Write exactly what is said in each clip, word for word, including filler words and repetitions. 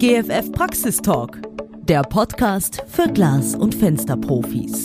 G F F Praxistalk, der Podcast für Glas- und Fensterprofis.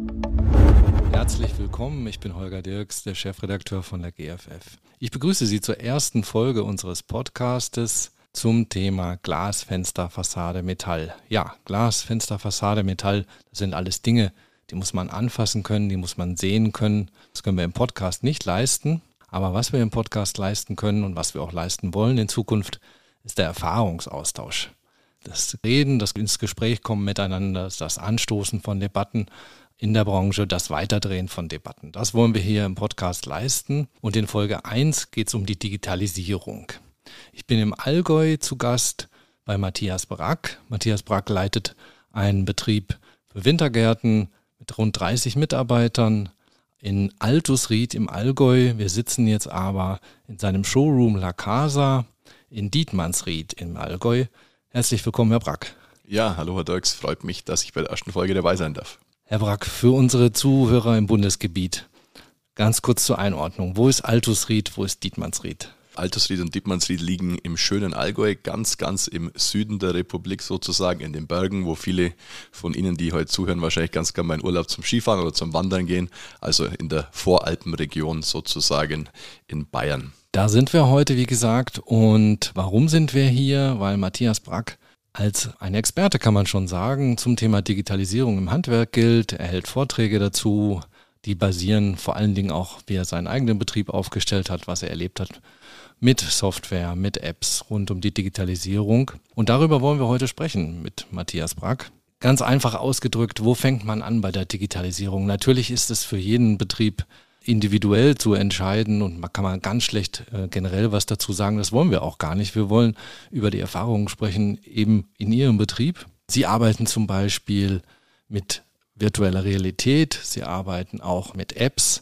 Herzlich willkommen, ich bin Holger Dirks, der Chefredakteur von der G F F. Ich begrüße Sie zur ersten Folge unseres Podcastes zum Thema Glas, Fenster, Fassade, Metall. Ja, Glas, Fenster, Fassade, Metall, das sind alles Dinge, die muss man anfassen können, die muss man sehen können. Das können wir im Podcast nicht leisten, aber was wir im Podcast leisten können und was wir auch leisten wollen in Zukunft, ist der Erfahrungsaustausch. Das Reden, das ins Gespräch kommen miteinander, das Anstoßen von Debatten in der Branche, das Weiterdrehen von Debatten. Das wollen wir hier im Podcast leisten. Und in Folge eins geht es um die Digitalisierung. Ich bin im Allgäu zu Gast bei Matthias Brack. Matthias Brack leitet einen Betrieb für Wintergärten mit rund dreißig Mitarbeitern in Altusried im Allgäu. Wir sitzen jetzt aber in seinem Showroom La Casa in Dietmannsried im Allgäu. Herzlich willkommen, Herr Brack. Ja, hallo Herr Dirks, freut mich, dass ich bei der ersten Folge dabei sein darf. Herr Brack, für unsere Zuhörer im Bundesgebiet, ganz kurz zur Einordnung. Wo ist Altusried, wo ist Dietmannsried? Altusried und Dietmannsried liegen im schönen Allgäu, ganz, ganz im Süden der Republik sozusagen, in den Bergen, wo viele von Ihnen, die heute zuhören, wahrscheinlich ganz gerne mal in Urlaub zum Skifahren oder zum Wandern gehen, also in der Voralpenregion sozusagen in Bayern. Da sind wir heute, wie gesagt, und warum sind wir hier? Weil Matthias Brack als ein Experte, kann man schon sagen, zum Thema Digitalisierung im Handwerk gilt. Er hält Vorträge dazu, die basieren vor allen Dingen auch, wie er seinen eigenen Betrieb aufgestellt hat, was er erlebt hat mit Software, mit Apps rund um die Digitalisierung. Und darüber wollen wir heute sprechen mit Matthias Brack. Ganz einfach ausgedrückt, wo fängt man an bei der Digitalisierung? Natürlich ist es für jeden Betrieb individuell zu entscheiden und man kann man ganz schlecht äh, generell was dazu sagen. Das wollen wir auch gar nicht. Wir wollen über die Erfahrungen sprechen, eben in Ihrem Betrieb. Sie arbeiten zum Beispiel mit virtueller Realität. Sie arbeiten auch mit Apps,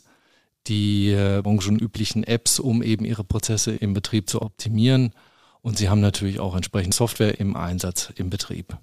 die äh, branchenüblichen Apps, um eben Ihre Prozesse im Betrieb zu optimieren. Und Sie haben natürlich auch entsprechend Software im Einsatz im Betrieb.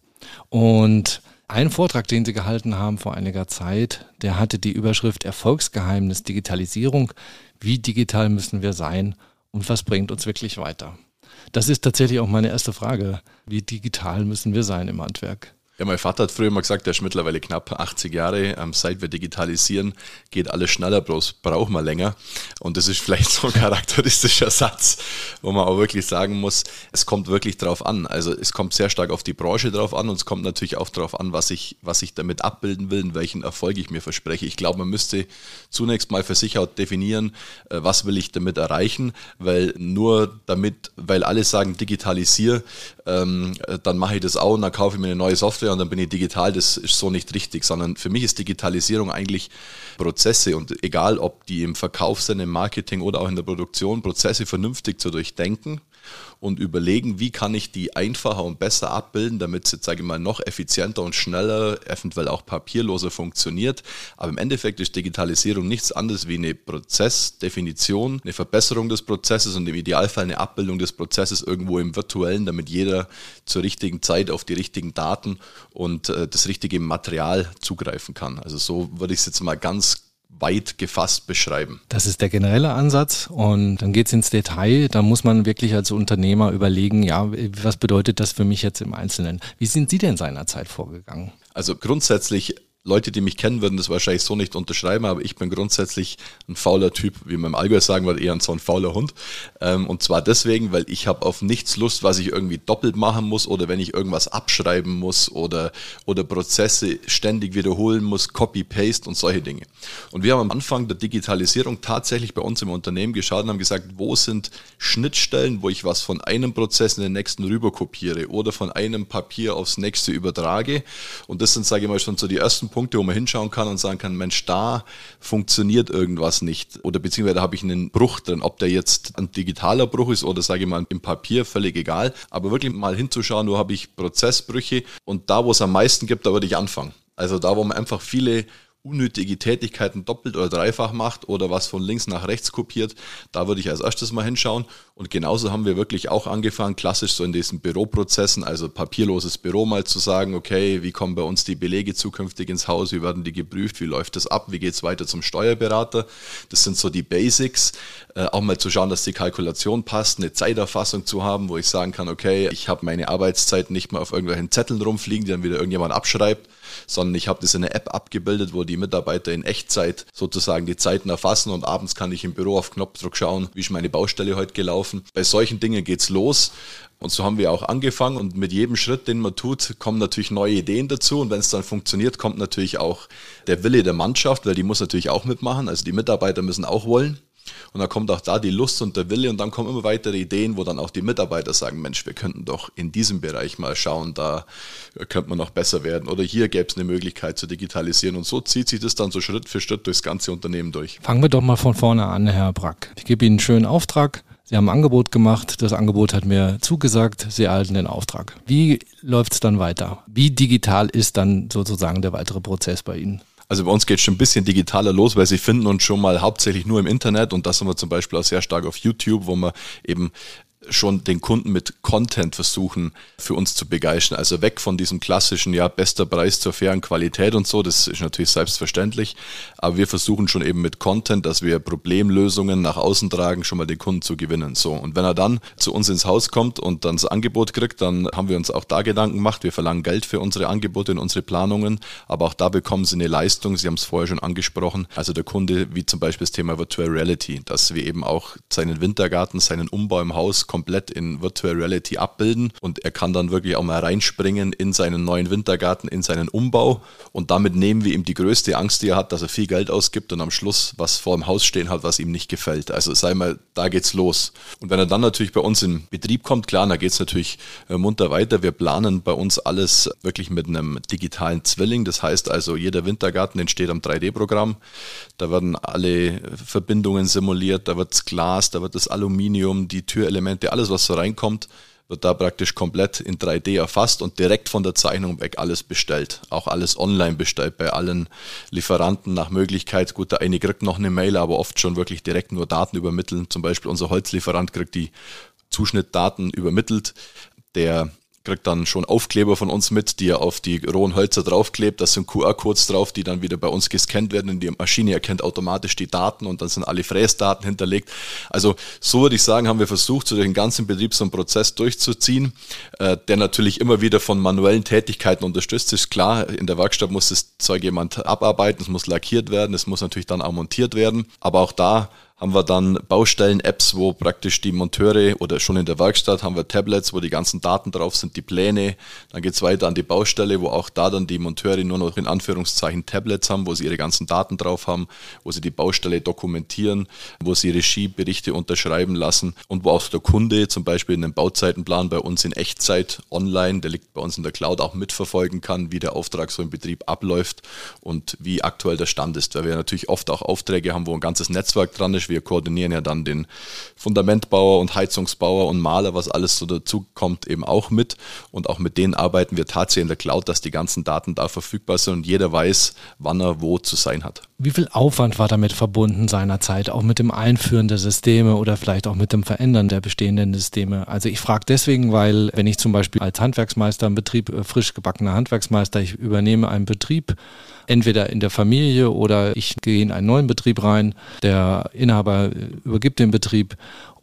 Und ein Vortrag, den Sie gehalten haben vor einiger Zeit, der hatte die Überschrift Erfolgsgeheimnis Digitalisierung. Wie digital müssen wir sein und was bringt uns wirklich weiter? Das ist tatsächlich auch meine erste Frage. Wie digital müssen wir sein im Handwerk? Ja, mein Vater hat früher mal gesagt, der ist mittlerweile knapp achtzig Jahre. Ähm, seit wir digitalisieren, geht alles schneller, bloß braucht man länger. Und das ist vielleicht so ein charakteristischer Satz, wo man auch wirklich sagen muss, es kommt wirklich drauf an. Also es kommt sehr stark auf die Branche drauf an und es kommt natürlich auch drauf an, was ich, was ich damit abbilden will und welchen Erfolg ich mir verspreche. Ich glaube, man müsste zunächst mal für sich auch definieren, was will ich damit erreichen, weil nur damit, weil alle sagen, digitalisiere, ähm, dann mache ich das auch und dann kaufe ich mir eine neue Software und dann bin ich digital, das ist so nicht richtig, sondern für mich ist Digitalisierung eigentlich Prozesse und egal, ob die im Verkauf sind, im Marketing oder auch in der Produktion, Prozesse vernünftig zu durchdenken und überlegen, wie kann ich die einfacher und besser abbilden, damit es jetzt, sage ich mal, noch effizienter und schneller, eventuell auch papierloser funktioniert. Aber im Endeffekt ist Digitalisierung nichts anderes wie eine Prozessdefinition, eine Verbesserung des Prozesses und im Idealfall eine Abbildung des Prozesses irgendwo im Virtuellen, damit jeder zur richtigen Zeit auf die richtigen Daten und äh, das richtige Material zugreifen kann. Also so würde ich es jetzt mal ganz weit gefasst beschreiben. Das ist der generelle Ansatz und dann geht es ins Detail. Da muss man wirklich als Unternehmer überlegen, ja, was bedeutet das für mich jetzt im Einzelnen? Wie sind Sie denn seinerzeit vorgegangen? Also grundsätzlich, Leute, die mich kennen, würden das wahrscheinlich so nicht unterschreiben, aber ich bin grundsätzlich ein fauler Typ, wie man im Allgäu sagen würde, eher so ein fauler Hund. Und zwar deswegen, weil ich habe auf nichts Lust, was ich irgendwie doppelt machen muss oder wenn ich irgendwas abschreiben muss oder, oder Prozesse ständig wiederholen muss, Copy-Paste und solche Dinge. Und wir haben am Anfang der Digitalisierung tatsächlich bei uns im Unternehmen geschaut und haben gesagt, wo sind Schnittstellen, wo ich was von einem Prozess in den nächsten rüber kopiere oder von einem Papier aufs nächste übertrage. Und das sind, sage ich mal, schon so die ersten Punkte, wo man hinschauen kann und sagen kann, Mensch, da funktioniert irgendwas nicht oder beziehungsweise da habe ich einen Bruch drin, ob der jetzt ein digitaler Bruch ist oder sage ich mal im Papier, völlig egal, aber wirklich mal hinzuschauen, wo habe ich Prozessbrüche und da, wo es am meisten gibt, da würde ich anfangen. Also da, wo man einfach viele unnötige Tätigkeiten doppelt oder dreifach macht oder was von links nach rechts kopiert, da würde ich als erstes mal hinschauen. Und genauso haben wir wirklich auch angefangen, klassisch so in diesen Büroprozessen, also papierloses Büro mal zu sagen, okay, wie kommen bei uns die Belege zukünftig ins Haus, wie werden die geprüft, wie läuft das ab, wie geht es weiter zum Steuerberater. Das sind so die Basics. Äh, auch mal zu schauen, dass die Kalkulation passt, eine Zeiterfassung zu haben, wo ich sagen kann, okay, ich habe meine Arbeitszeit nicht mehr auf irgendwelchen Zetteln rumfliegen, die dann wieder irgendjemand abschreibt, sondern ich habe das in einer App abgebildet, wo die Mitarbeiter in Echtzeit sozusagen die Zeiten erfassen und abends kann ich im Büro auf Knopfdruck schauen, wie ist meine Baustelle heute gelaufen. Bei solchen Dingen geht's los. Und so haben wir auch angefangen und mit jedem Schritt, den man tut, kommen natürlich neue Ideen dazu und wenn es dann funktioniert, kommt natürlich auch der Wille der Mannschaft, weil die muss natürlich auch mitmachen, also die Mitarbeiter müssen auch wollen. Und dann kommt auch da die Lust und der Wille und dann kommen immer weitere Ideen, wo dann auch die Mitarbeiter sagen, Mensch, wir könnten doch in diesem Bereich mal schauen, da könnte man noch besser werden oder hier gäbe es eine Möglichkeit zu digitalisieren und so zieht sich das dann so Schritt für Schritt durchs ganze Unternehmen durch. Fangen wir doch mal von vorne an, Herr Brack. Ich gebe Ihnen einen schönen Auftrag. Sie haben ein Angebot gemacht, das Angebot hat mir zugesagt, Sie erhalten den Auftrag. Wie läuft es dann weiter? Wie digital ist dann sozusagen der weitere Prozess bei Ihnen? Also bei uns geht es schon ein bisschen digitaler los, weil Sie finden uns schon mal hauptsächlich nur im Internet und das sind wir zum Beispiel auch sehr stark auf YouTube, wo wir eben schon den Kunden mit Content versuchen für uns zu begeistern. Also weg von diesem klassischen, ja, bester Preis zur fairen Qualität und so, das ist natürlich selbstverständlich, aber wir versuchen schon eben mit Content, dass wir Problemlösungen nach außen tragen, schon mal den Kunden zu gewinnen. So, und wenn er dann zu uns ins Haus kommt und dann das Angebot kriegt, dann haben wir uns auch da Gedanken gemacht. Wir verlangen Geld für unsere Angebote und unsere Planungen, aber auch da bekommen sie eine Leistung. Sie haben es vorher schon angesprochen. Also der Kunde, wie zum Beispiel das Thema Virtual Reality, dass wir eben auch seinen Wintergarten, seinen Umbau im Haus komplett in Virtual Reality abbilden und er kann dann wirklich auch mal reinspringen in seinen neuen Wintergarten, in seinen Umbau und damit nehmen wir ihm die größte Angst, die er hat, dass er viel Geld ausgibt und am Schluss was vor dem Haus stehen hat, was ihm nicht gefällt. Also sei mal, da geht's los. Und wenn er dann natürlich bei uns in Betrieb kommt, klar, da geht's natürlich munter weiter. Wir planen bei uns alles wirklich mit einem digitalen Zwilling. Das heißt also, jeder Wintergarten entsteht am drei D Programm. Da werden alle Verbindungen simuliert, da wird das Glas, da wird das Aluminium, die Türelemente, alles was so reinkommt, wird da praktisch komplett in drei D erfasst und direkt von der Zeichnung weg alles bestellt. Auch alles online bestellt bei allen Lieferanten nach Möglichkeit. Gut, der eine kriegt noch eine Mail, aber oft schon wirklich direkt nur Daten übermitteln. Zum Beispiel unser Holzlieferant kriegt die Zuschnittdaten übermittelt. Der kriegt dann schon Aufkleber von uns mit, die er auf die rohen Hölzer draufklebt. Da sind Q R-Codes drauf, die dann wieder bei uns gescannt werden. Und die Maschine erkennt automatisch die Daten und dann sind alle Fräsdaten hinterlegt. Also so würde ich sagen, haben wir versucht, so durch den ganzen Betrieb so einen Prozess durchzuziehen, äh, der natürlich immer wieder von manuellen Tätigkeiten unterstützt ist. Klar, in der Werkstatt muss das Zeug jemand abarbeiten, es muss lackiert werden, es muss natürlich dann auch montiert werden. Aber auch da haben wir dann Baustellen-Apps, wo praktisch die Monteure oder schon in der Werkstatt haben wir Tablets, wo die ganzen Daten drauf sind, die Pläne. Dann geht's weiter an die Baustelle, wo auch da dann die Monteure nur noch in Anführungszeichen Tablets haben, wo sie ihre ganzen Daten drauf haben, wo sie die Baustelle dokumentieren, wo sie Regieberichte unterschreiben lassen und wo auch der Kunde zum Beispiel einen Bauzeitenplan bei uns in Echtzeit online, der liegt bei uns in der Cloud, auch mitverfolgen kann, wie der Auftrag so im Betrieb abläuft und wie aktuell der Stand ist. Weil wir natürlich oft auch Aufträge haben, wo ein ganzes Netzwerk dran ist. Wir koordinieren ja dann den Fundamentbauer und Heizungsbauer und Maler, was alles so dazu kommt, eben auch mit. Und auch mit denen arbeiten wir tatsächlich in der Cloud, dass die ganzen Daten da verfügbar sind und jeder weiß, wann er wo zu sein hat. Wie viel Aufwand war damit verbunden seinerzeit, auch mit dem Einführen der Systeme oder vielleicht auch mit dem Verändern der bestehenden Systeme? Also ich frage deswegen, weil wenn ich zum Beispiel als Handwerksmeister im Betrieb, frisch gebackener Handwerksmeister, ich übernehme einen Betrieb, entweder in der Familie oder ich gehe in einen neuen Betrieb rein, der Inhaber übergibt den Betrieb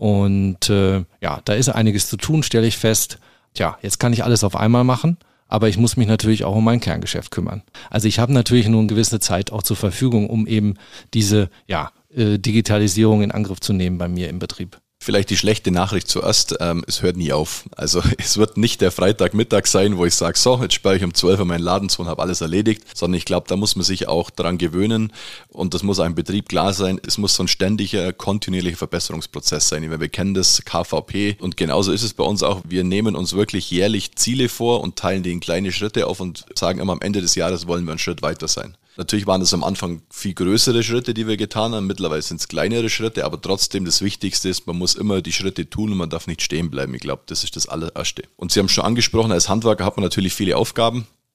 und äh, ja, da ist einiges zu tun, stelle ich fest. Tja, jetzt kann ich alles auf einmal machen. Aber ich muss mich natürlich auch um mein Kerngeschäft kümmern. Also ich habe natürlich nur eine gewisse Zeit auch zur Verfügung, um eben diese ja, äh, Digitalisierung in Angriff zu nehmen bei mir im Betrieb. Vielleicht die schlechte Nachricht zuerst, ähm, es hört nie auf. Also es wird nicht der Freitagmittag sein, wo ich sage, so, jetzt sperre ich um zwölf Uhr meinen Laden zu und habe alles erledigt, sondern ich glaube, da muss man sich auch dran gewöhnen und das muss einem Betrieb klar sein. Es muss so ein ständiger, kontinuierlicher Verbesserungsprozess sein. Wir kennen das K V P und genauso ist es bei uns auch. Wir nehmen uns wirklich jährlich Ziele vor und teilen die in kleine Schritte auf und sagen immer, am Ende des Jahres wollen wir einen Schritt weiter sein. Natürlich waren das am Anfang viel größere Schritte, die wir getan haben. Mittlerweile sind es kleinere Schritte, aber trotzdem das Wichtigste ist, man muss immer die Schritte tun und man darf nicht stehen bleiben. Ich glaube, das ist das Allererste. Und Sie haben schon angesprochen, als Handwerker hat man natürlich viele Aufgaben.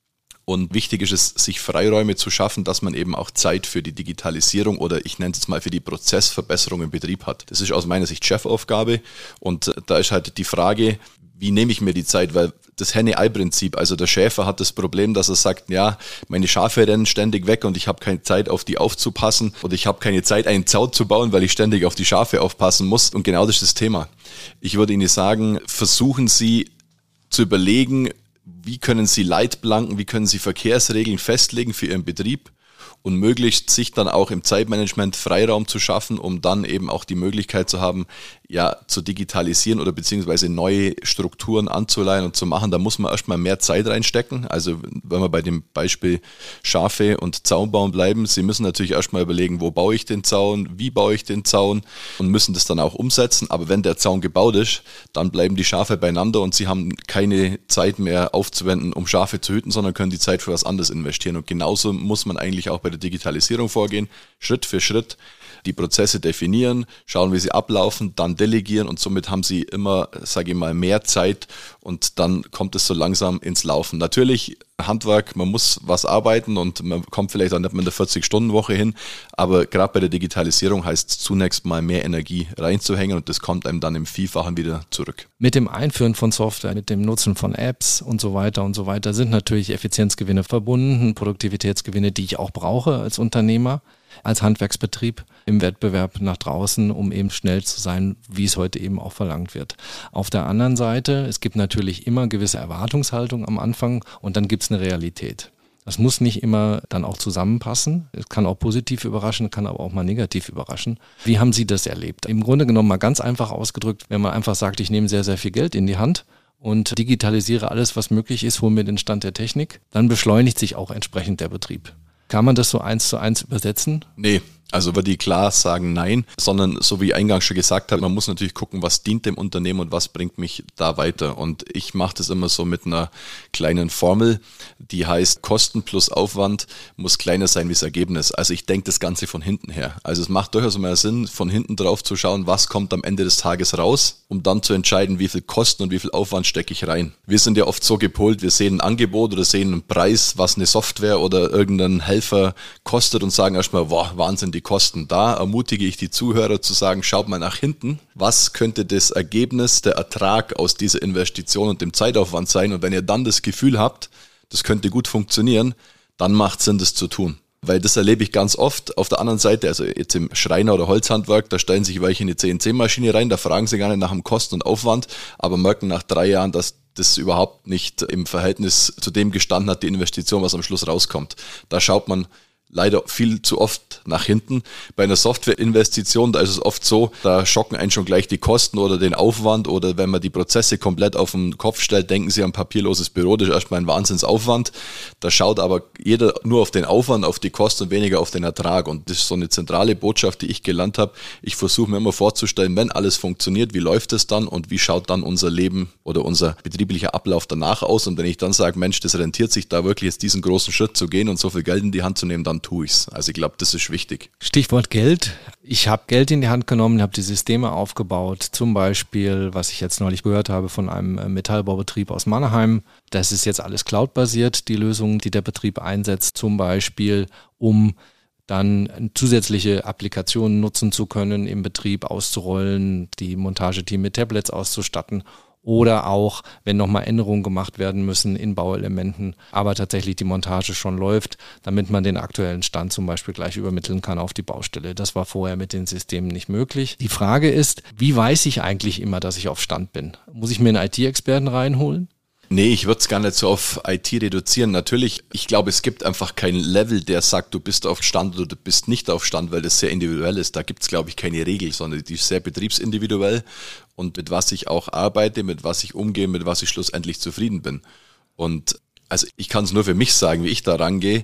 Und wichtig ist es, sich Freiräume zu schaffen, dass man eben auch Zeit für die Digitalisierung oder ich nenne es jetzt mal für die Prozessverbesserung im Betrieb hat. Das ist aus meiner Sicht Chefaufgabe und da ist halt die Frage, wie nehme ich mir die Zeit, weil das Henne-Ei-Prinzip, also der Schäfer hat das Problem, dass er sagt, ja, meine Schafe rennen ständig weg und ich habe keine Zeit, auf die aufzupassen oder ich habe keine Zeit, einen Zaun zu bauen, weil ich ständig auf die Schafe aufpassen muss und genau das ist das Thema. Ich würde Ihnen sagen, versuchen Sie zu überlegen, wie können Sie Leitplanken, wie können Sie Verkehrsregeln festlegen für Ihren Betrieb und möglichst sich dann auch im Zeitmanagement Freiraum zu schaffen, um dann eben auch die Möglichkeit zu haben, ja, zu digitalisieren oder beziehungsweise neue Strukturen anzuleihen und zu machen. Da muss man erstmal mehr Zeit reinstecken. Also wenn wir bei dem Beispiel Schafe und Zaun bauen bleiben, Sie müssen natürlich erstmal überlegen, wo baue ich den Zaun, wie baue ich den Zaun und müssen das dann auch umsetzen. Aber wenn der Zaun gebaut ist, dann bleiben die Schafe beieinander und Sie haben keine Zeit mehr aufzuwenden, um Schafe zu hüten, sondern können die Zeit für was anderes investieren. Und genauso muss man eigentlich auch bei der Digitalisierung vorgehen, Schritt für Schritt die Prozesse definieren, schauen, wie sie ablaufen, dann delegieren und somit haben sie immer, sage ich mal, mehr Zeit und dann kommt es so langsam ins Laufen. Natürlich Handwerk, man muss was arbeiten und man kommt vielleicht auch nicht mit einer vierzig-Stunden-Woche hin, aber gerade bei der Digitalisierung heißt es zunächst mal mehr Energie reinzuhängen und das kommt einem dann im Vielfachen wieder zurück. Mit dem Einführen von Software, mit dem Nutzen von Apps und so weiter und so weiter sind natürlich Effizienzgewinne verbunden, Produktivitätsgewinne, die ich auch brauche als Unternehmer, als Handwerksbetrieb im Wettbewerb nach draußen, um eben schnell zu sein, wie es heute eben auch verlangt wird. Auf der anderen Seite, es gibt natürlich immer gewisse Erwartungshaltung am Anfang und dann gibt es eine Realität. Das muss nicht immer dann auch zusammenpassen. Es kann auch positiv überraschen, kann aber auch mal negativ überraschen. Wie haben Sie das erlebt? Im Grunde genommen mal ganz einfach ausgedrückt, wenn man einfach sagt, ich nehme sehr, sehr viel Geld in die Hand und digitalisiere alles, was möglich ist, hole mir den Stand der Technik, dann beschleunigt sich auch entsprechend der Betrieb. Kann man das so eins zu eins übersetzen? Nee, also würde ich klar sagen nein, sondern so wie ich eingangs schon gesagt habe, man muss natürlich gucken, was dient dem Unternehmen und was bringt mich da weiter. Und ich mache das immer so mit einer kleinen Formel, die heißt Kosten plus Aufwand muss kleiner sein wie das Ergebnis. Also ich denke das Ganze von hinten her. Also es macht durchaus mal Sinn, von hinten drauf zu schauen, was kommt am Ende des Tages raus, um dann zu entscheiden, wie viel Kosten und wie viel Aufwand stecke ich rein. Wir sind ja oft so gepolt, wir sehen ein Angebot oder sehen einen Preis, was eine Software oder irgendein Helfer kostet und sagen erstmal, wow, Wahnsinn, die Kosten. Da ermutige ich die Zuhörer zu sagen, schaut mal nach hinten, was könnte das Ergebnis, der Ertrag aus dieser Investition und dem Zeitaufwand sein und wenn ihr dann das Gefühl habt, das könnte gut funktionieren, dann macht es Sinn, das zu tun. Weil das erlebe ich ganz oft. Auf der anderen Seite, also jetzt im Schreiner- oder Holzhandwerk, da stellen sich welche in die C N C-Maschine rein, da fragen sie gar nicht nach dem Kosten und Aufwand, aber merken nach drei Jahren, dass das überhaupt nicht im Verhältnis zu dem gestanden hat, die Investition, was am Schluss rauskommt. Da schaut man leider viel zu oft nach hinten. Bei einer Softwareinvestition, da ist es oft so, da schocken einen schon gleich die Kosten oder den Aufwand oder wenn man die Prozesse komplett auf den Kopf stellt, denken Sie an ein papierloses Büro, das ist erstmal ein Wahnsinnsaufwand. Da schaut aber jeder nur auf den Aufwand, auf die Kosten und weniger auf den Ertrag und das ist so eine zentrale Botschaft, die ich gelernt habe. Ich versuche mir immer vorzustellen, wenn alles funktioniert, wie läuft es dann und wie schaut dann unser Leben oder unser betrieblicher Ablauf danach aus und wenn ich dann sage, Mensch, das rentiert sich da wirklich jetzt diesen großen Schritt zu gehen und so viel Geld in die Hand zu nehmen, dann tue ich's. Also ich glaube, das ist wichtig. Stichwort Geld. Ich habe Geld in die Hand genommen, habe die Systeme aufgebaut. Zum Beispiel, was ich jetzt neulich gehört habe von einem Metallbaubetrieb aus Mannheim. Das ist jetzt alles cloudbasiert, die Lösungen, die der Betrieb einsetzt. Zum Beispiel, um dann zusätzliche Applikationen nutzen zu können, im Betrieb auszurollen, die Montageteam mit Tablets auszustatten. Oder auch, wenn nochmal Änderungen gemacht werden müssen in Bauelementen, aber tatsächlich die Montage schon läuft, damit man den aktuellen Stand zum Beispiel gleich übermitteln kann auf die Baustelle. Das war vorher mit den Systemen nicht möglich. Die Frage ist, wie weiß ich eigentlich immer, dass ich auf Stand bin? Muss ich mir einen I T-Experten reinholen? Nee, ich würde es gar nicht so auf I T reduzieren. Natürlich, ich glaube, es gibt einfach kein Level, der sagt, du bist auf Stand oder du bist nicht auf Stand, weil das sehr individuell ist. Da gibt es, glaube ich, keine Regel, sondern die ist sehr betriebsindividuell und mit was ich auch arbeite, mit was ich umgehe, mit was ich schlussendlich zufrieden bin. Und also ich kann es nur für mich sagen, wie ich da rangehe.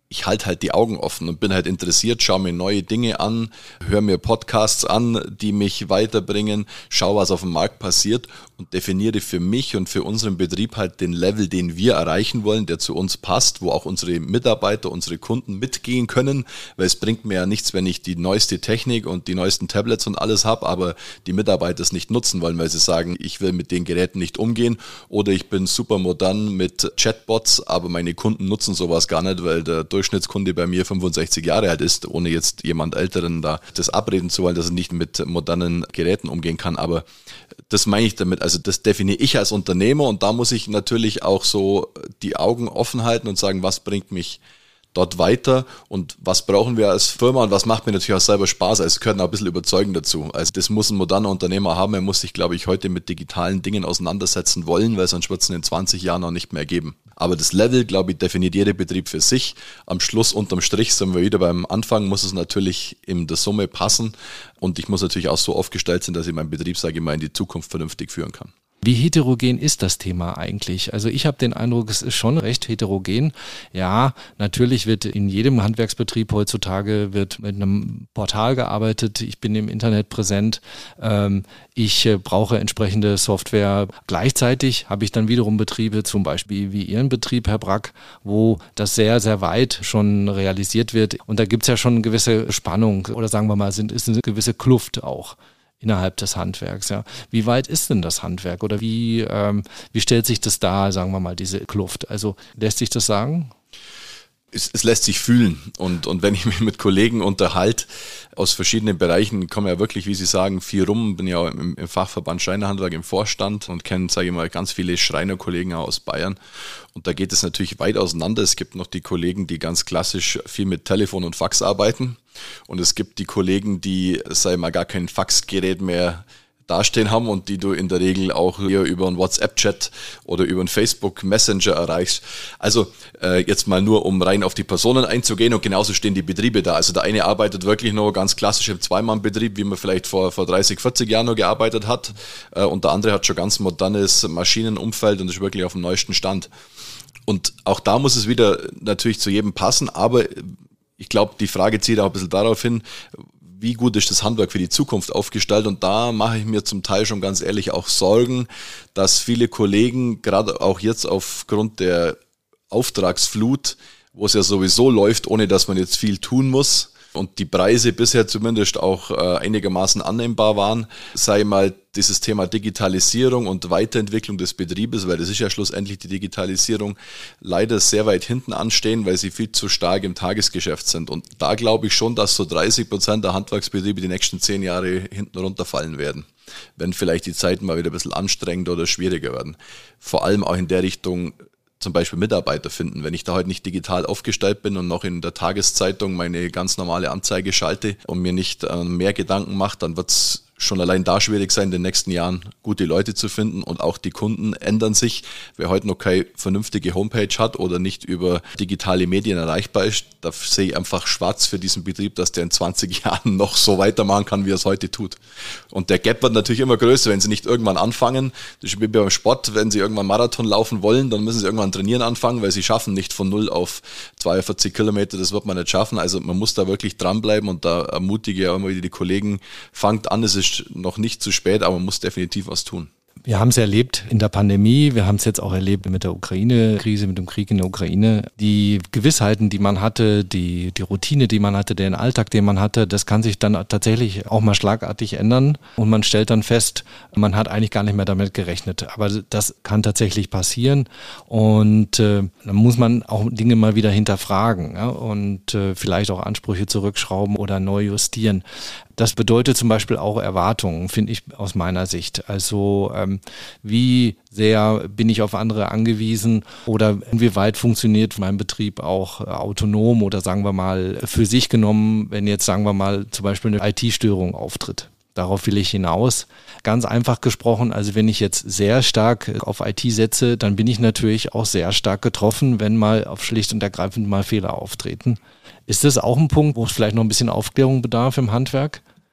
ich halte halt die Augen offen und bin halt interessiert, schaue mir neue Dinge an, höre mir Podcasts an, die mich weiterbringen, schaue, was auf dem Markt passiert und definiere für mich und für unseren Betrieb halt den Level, den wir erreichen wollen, der zu uns passt, wo auch unsere Mitarbeiter, unsere Kunden mitgehen können, weil es bringt mir ja nichts, wenn ich die neueste Technik und die neuesten Tablets und alles habe, aber die Mitarbeiter es nicht nutzen wollen, weil sie sagen, ich will mit den Geräten nicht umgehen oder ich bin super modern mit Chatbots, aber meine Kunden nutzen sowas gar nicht, weil der Durchschnittskunde bei mir fünfundsechzig Jahre alt ist, ohne jetzt jemand Älteren da das abreden zu wollen, dass er nicht mit modernen Geräten umgehen kann, aber das meine ich damit, also das definiere ich als Unternehmer und da muss ich natürlich auch so die Augen offen halten und sagen, was bringt mich dort weiter und was brauchen wir als Firma und was macht mir natürlich auch selber Spaß, also es gehört auch ein bisschen Überzeugen dazu. Also das muss ein moderner Unternehmer haben, er muss sich, glaube ich, heute mit digitalen Dingen auseinandersetzen wollen, weil sonst wird es in zwanzig Jahren noch nicht mehr geben. Aber das Level, glaube ich, definiert jeder Betrieb für sich. Am Schluss, unterm Strich, sind wir wieder beim Anfang, muss es natürlich in der Summe passen und ich muss natürlich auch so aufgestellt sein, dass ich meinen Betrieb, sage ich mal, in die Zukunft vernünftig führen kann. Wie heterogen ist das Thema eigentlich? Also ich habe den Eindruck, es ist schon recht heterogen. Ja, natürlich wird in jedem Handwerksbetrieb heutzutage wird mit einem Portal gearbeitet. Ich bin im Internet präsent. Ähm, ich äh, brauche entsprechende Software. Gleichzeitig habe ich dann wiederum Betriebe, zum Beispiel wie Ihren Betrieb, Herr Brack, wo das sehr, sehr weit schon realisiert wird. Und da gibt es ja schon eine gewisse Spannung oder sagen wir mal, sind, ist eine gewisse Kluft auch innerhalb des Handwerks. Ja. Wie weit ist denn das Handwerk oder wie, ähm, wie stellt sich das dar, sagen wir mal, diese Kluft? Also lässt sich das sagen? Es, es lässt sich fühlen und, und wenn ich mich mit Kollegen unterhalte aus verschiedenen Bereichen, komme ja wirklich, wie Sie sagen, viel rum, bin ja auch im, im Fachverband Schreinerhandwerk im Vorstand und kenne, sage ich mal, ganz viele Schreinerkollegen auch aus Bayern und da geht es natürlich weit auseinander. Es gibt noch die Kollegen, die ganz klassisch viel mit Telefon und Fax arbeiten und es gibt die Kollegen, die, sage ich mal, gar kein Faxgerät mehr dastehen haben und die du in der Regel auch eher über einen WhatsApp-Chat oder über einen Facebook-Messenger erreichst. Also äh, jetzt mal nur, um rein auf die Personen einzugehen und genauso stehen die Betriebe da. Also der eine arbeitet wirklich noch ganz klassisch im Zweimann-Betrieb, wie man vielleicht vor, vor dreißig, vierzig Jahren noch gearbeitet hat äh, und der andere hat schon ganz modernes Maschinenumfeld und ist wirklich auf dem neuesten Stand. Und auch da muss es wieder natürlich zu jedem passen, aber ich glaube, die Frage zielt auch ein bisschen darauf hin, wie gut ist das Handwerk für die Zukunft aufgestellt und da mache ich mir zum Teil schon ganz ehrlich auch Sorgen, dass viele Kollegen, gerade auch jetzt aufgrund der Auftragsflut, wo es ja sowieso läuft, ohne dass man jetzt viel tun muss und die Preise bisher zumindest auch äh, einigermaßen annehmbar waren, sei mal dieses Thema Digitalisierung und Weiterentwicklung des Betriebes, weil das ist ja schlussendlich die Digitalisierung, leider sehr weit hinten anstehen, weil sie viel zu stark im Tagesgeschäft sind. Und da glaube ich schon, dass so dreißig Prozent der Handwerksbetriebe die nächsten zehn Jahre hinten runterfallen werden, wenn vielleicht die Zeiten mal wieder ein bisschen anstrengender oder schwieriger werden. Vor allem auch in der Richtung, zum Beispiel Mitarbeiter finden. Wenn ich da heute nicht digital aufgestellt bin und noch in der Tageszeitung meine ganz normale Anzeige schalte und mir nicht äh, mehr Gedanken mache, dann wird es schon allein da schwierig sein, in den nächsten Jahren gute Leute zu finden und auch die Kunden ändern sich. Wer heute noch keine vernünftige Homepage hat oder nicht über digitale Medien erreichbar ist, da sehe ich einfach schwarz für diesen Betrieb, dass der in zwanzig Jahren noch so weitermachen kann, wie er es heute tut. Und der Gap wird natürlich immer größer, wenn sie nicht irgendwann anfangen. Das ist wie beim Sport, wenn sie irgendwann Marathon laufen wollen, dann müssen sie irgendwann trainieren anfangen, weil sie schaffen nicht von null auf zweiundvierzig Kilometer, das wird man nicht schaffen. Also man muss da wirklich dranbleiben und da ermutige ich auch immer wieder die Kollegen, fangt an, es ist noch nicht zu spät, aber man muss definitiv was tun. Wir haben es erlebt in der Pandemie, wir haben es jetzt auch erlebt mit der Ukraine-Krise, mit dem Krieg in der Ukraine. Die Gewissheiten, die man hatte, die, die Routine, die man hatte, den Alltag, den man hatte, das kann sich dann tatsächlich auch mal schlagartig ändern und man stellt dann fest, man hat eigentlich gar nicht mehr damit gerechnet. Aber das kann tatsächlich passieren und äh, dann muss man auch Dinge mal wieder hinterfragen, ja, und äh, vielleicht auch Ansprüche zurückschrauben oder neu justieren. Das bedeutet zum Beispiel auch Erwartungen, finde ich aus meiner Sicht. Also ähm, wie sehr bin ich auf andere angewiesen oder inwieweit funktioniert mein Betrieb auch äh, autonom oder sagen wir mal für sich genommen, wenn jetzt sagen wir mal zum Beispiel eine I T-Störung auftritt. Darauf will ich hinaus. Ganz einfach gesprochen, also wenn ich jetzt sehr stark auf I T setze, dann bin ich natürlich auch sehr stark getroffen, wenn mal auf schlicht und ergreifend mal Fehler auftreten. Ist das auch ein Punkt, wo es vielleicht noch ein bisschen Aufklärung bedarf im Handwerk?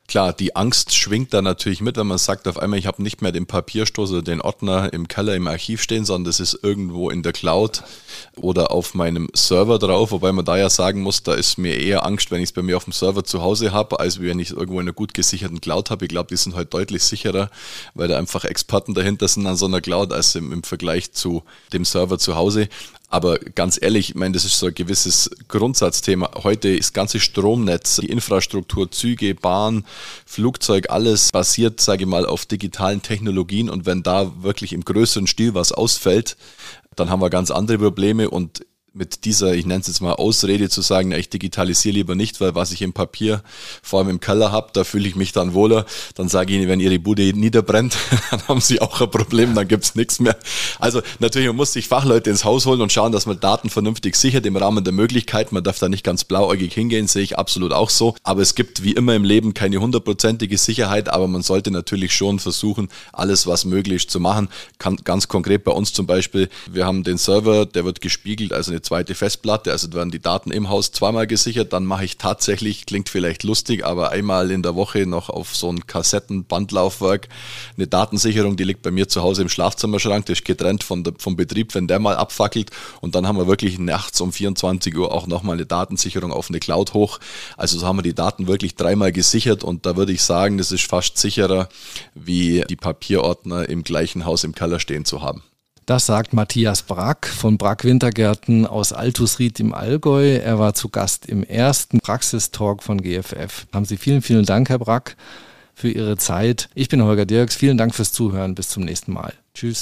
Klar, die Angst schwingt da natürlich mit, wenn man sagt, auf einmal, ich habe nicht mehr den Papierstoß oder den Ordner im Keller, im Archiv stehen, sondern das ist irgendwo in der Cloud oder auf meinem Server drauf, wobei man da ja sagen muss, da ist mir eher Angst, wenn ich es bei mir auf dem Server zu Hause habe, als wenn ich es irgendwo in einer gut gesicherten Cloud habe. Ich glaube, die sind halt deutlich sicherer, weil da einfach Experten dahinter sind an so einer Cloud, als im, im Vergleich zu dem Server zu Hause. Aber ganz ehrlich, ich meine, das ist so ein gewisses Grundsatzthema. Heute ist das ganze Stromnetz, die Infrastruktur, Züge, Bahn, Flugzeug, alles basiert, sage ich mal, auf digitalen Technologien. Und wenn da wirklich im größeren Stil was ausfällt, dann haben wir ganz andere Probleme. Und mit dieser, ich nenne es jetzt mal Ausrede zu sagen, ich digitalisiere lieber nicht, weil was ich im Papier, vor allem im Keller habe, da fühle ich mich dann wohler. Dann sage ich Ihnen, wenn Ihre Bude niederbrennt, dann haben Sie auch ein Problem, dann gibt's nichts mehr. Also natürlich, man muss sich Fachleute ins Haus holen und schauen, dass man Daten vernünftig sichert im Rahmen der Möglichkeiten. Man darf da nicht ganz blauäugig hingehen, sehe ich absolut auch so. Aber es gibt wie immer im Leben keine hundertprozentige Sicherheit, aber man sollte natürlich schon versuchen, alles was möglich zu machen. Kann, ganz konkret bei uns zum Beispiel, wir haben den Server, der wird gespiegelt, also eine zweite Festplatte, also werden die Daten im Haus zweimal gesichert, dann mache ich tatsächlich, klingt vielleicht lustig, aber einmal in der Woche noch auf so ein Kassettenbandlaufwerk eine Datensicherung, die liegt bei mir zu Hause im Schlafzimmerschrank, das ist getrennt von der, vom Betrieb, wenn der mal abfackelt, und dann haben wir wirklich nachts um vierundzwanzig Uhr auch nochmal eine Datensicherung auf eine Cloud hoch, also so haben wir die Daten wirklich dreimal gesichert, und da würde ich sagen, das ist fast sicherer, wie die Papierordner im gleichen Haus im Keller stehen zu haben. Das sagt Matthias Brack von Brack Wintergärten aus Altusried im Allgäu. Er war zu Gast im ersten Praxistalk von G F F. Haben Sie vielen, vielen Dank, Herr Brack, für Ihre Zeit. Ich bin Holger Dirks. Vielen Dank fürs Zuhören. Bis zum nächsten Mal. Tschüss.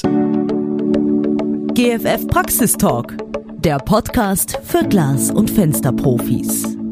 G F F Praxistalk, der Podcast für Glas- und Fensterprofis.